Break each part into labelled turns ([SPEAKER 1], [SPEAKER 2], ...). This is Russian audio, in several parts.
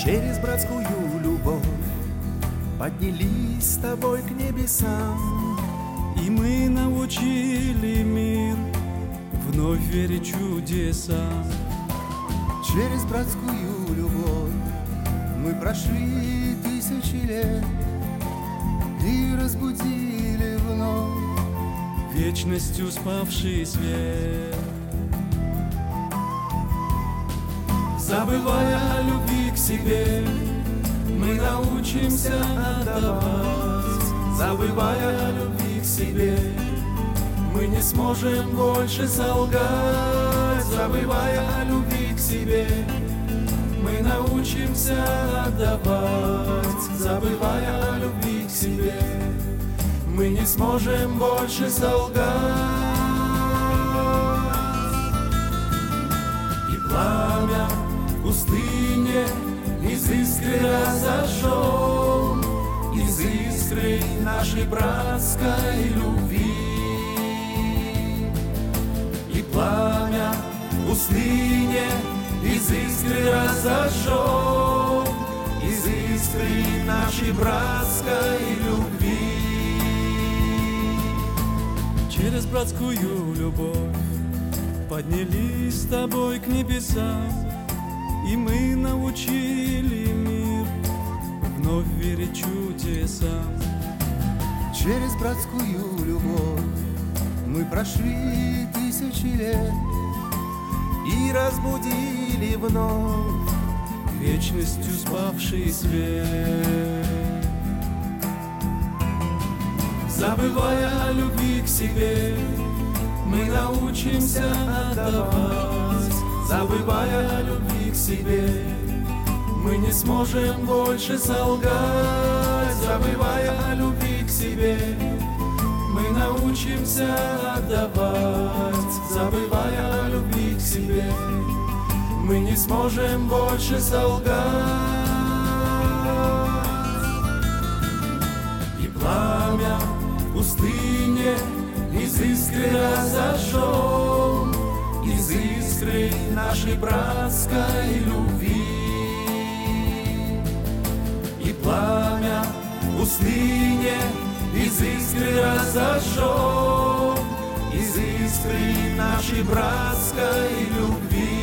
[SPEAKER 1] Через братскую любовь поднялись с тобой к небесам,
[SPEAKER 2] и мы научили мир вновь верить чудесам.
[SPEAKER 1] Через братскую любовь мы прошли тысячи лет и разбудили вновь
[SPEAKER 2] вечностью спавший свет. Забывая о любви к себе, мы научимся отдавать. Забывая о любви к себе, мы не сможем больше солгать. Забывая о любви к себе, мы научимся отдавать. Забывая о любви к себе, мы не сможем больше солгать. И пламя в пустыне из искры разожжем, из искры нашей братской любви. И пламя в пустыне из искры разожжем, из искры нашей братской любви. Через братскую любовь поднялись с тобой к небесам, и мы научили мир вновь верить чудесам.
[SPEAKER 1] Через братскую любовь мы прошли тысячи лет и разбудили вновь
[SPEAKER 2] вечностью спавший свет. Забывая о любви к себе, мы научимся отдавать. Забывая о любви к себе, мы не сможем больше солгать. Забывая о любви к себе, мы научимся отдавать. Забывая о любви к себе, мы не сможем больше солгать. И пламя в пустыне из искры разожжем, из искры нашей братской любви. И пламя в пустыне из искры разожжем, из искры нашей братской любви.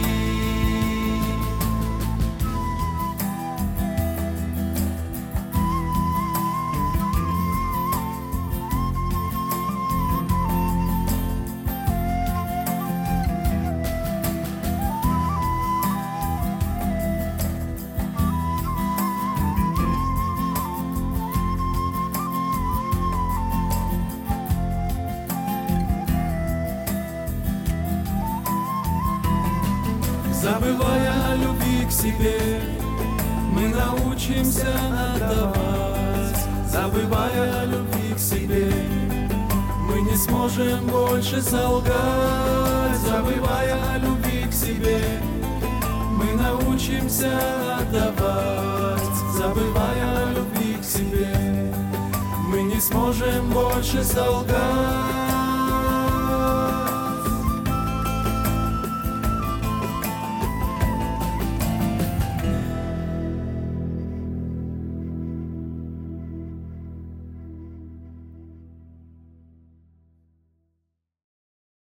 [SPEAKER 2] Забывая о любви к себе, мы научимся отдавать. Забывая о любви к себе, мы не сможем больше солгать. Забывая о любви к себе, мы научимся отдавать. Забывая о любви к себе, мы не сможем больше солгать.